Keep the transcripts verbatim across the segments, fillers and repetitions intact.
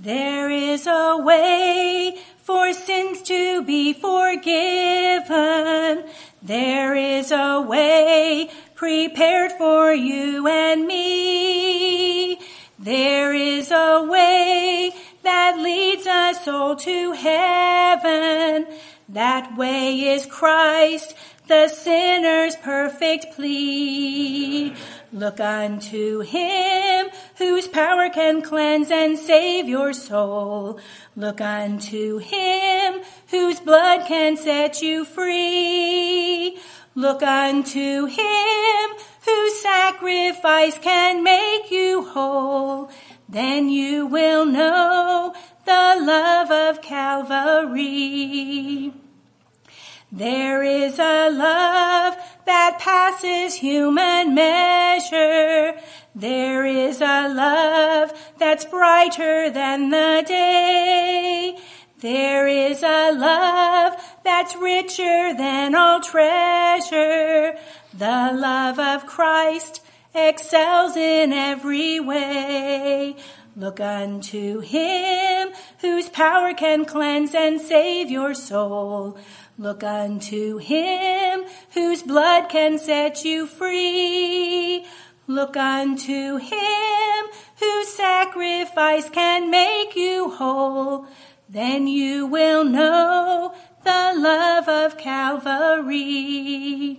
There is a way for sins to be forgiven. There is a way prepared for you and me. There is a way that leads us all to heaven. That way is Christ, the sinner's perfect plea. Look unto him whose power can cleanse and save your soul. Look unto him whose blood can set you free. Look unto him whose sacrifice can make you whole. Then you will know the love of Calvary. There is a love that passes human measure. There is a love that's brighter than the day. There is a love that's richer than all treasure. The love of Christ excels in every way. Look unto him whose power can cleanse and save your soul. Look unto him whose blood can set you free. Look unto him whose sacrifice can make you whole. Then you will know the love of Calvary.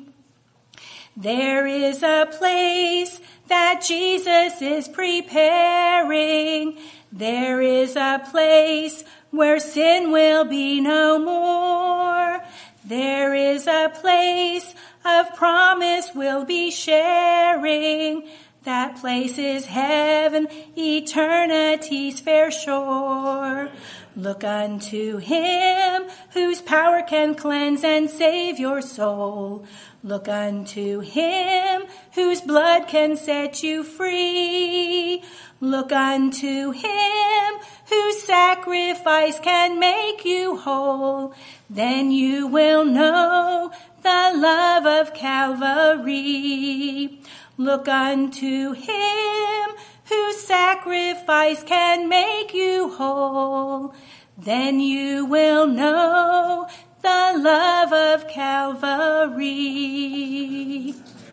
There is a place that Jesus is preparing. There is a place where sin will be no more. There is a place of promise we'll be sharing. That place is heaven, eternity's fair shore. Look unto him whose power can cleanse and save your soul. Look unto him whose blood can set you free. Look unto him whose sacrifice can make you whole. Then you will know the love of Calvary. Look unto him whose sacrifice can make you whole. Then you will know the love of Calvary.